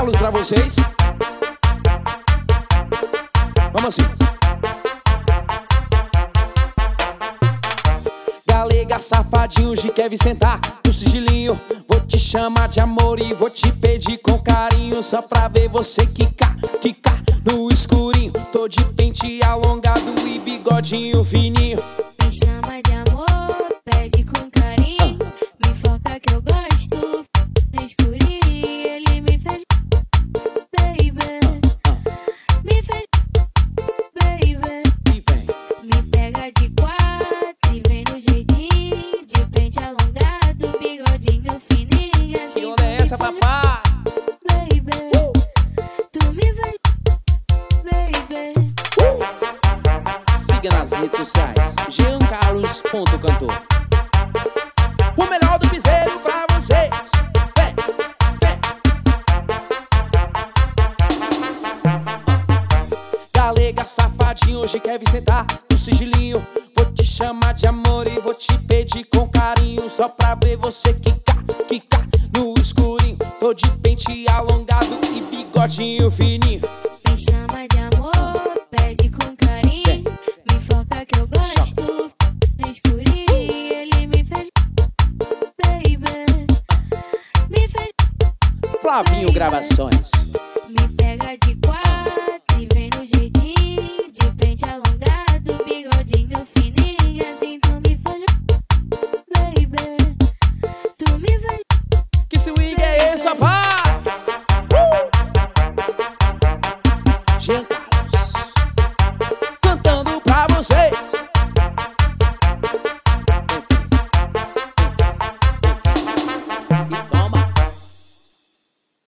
Carlos pra vocês. Vamos assim. Galega, safadinho, hoje quer vir sentar no sigilinho. Vou te chamar de amor e vou te pedir com carinho, só pra ver você quicar, quicar no escurinho. Tô de pente alongado e bigodinho fininho. Me chama de amor, pede com carinho. Me foca que eu gosto, no escurinho. Ele me fez, baby. Me fez, baby. E vem. Me pega de quatro e vem no jeitinho. De pente alongado, bigodinho fininho. Assim Que onda é essa, papá? baby. Tu me fez, baby. Siga nas redes sociais, jeancarlos.cantor. O melhor do piseiro pra vocês. Vem, vem. Galega, safadinho, hoje quer vir sentar no sigilinho. Vou te chamar de amor e vou te pedir com carinho, só pra ver você quicar, quicar no escurinho. Tô de pente alongado e bigodinho fininho. Me chama de amor, pede com carinho. Me foca que eu gosto, no escurinho. Ele me fez, baby. Me fez, Flavinho Gravações.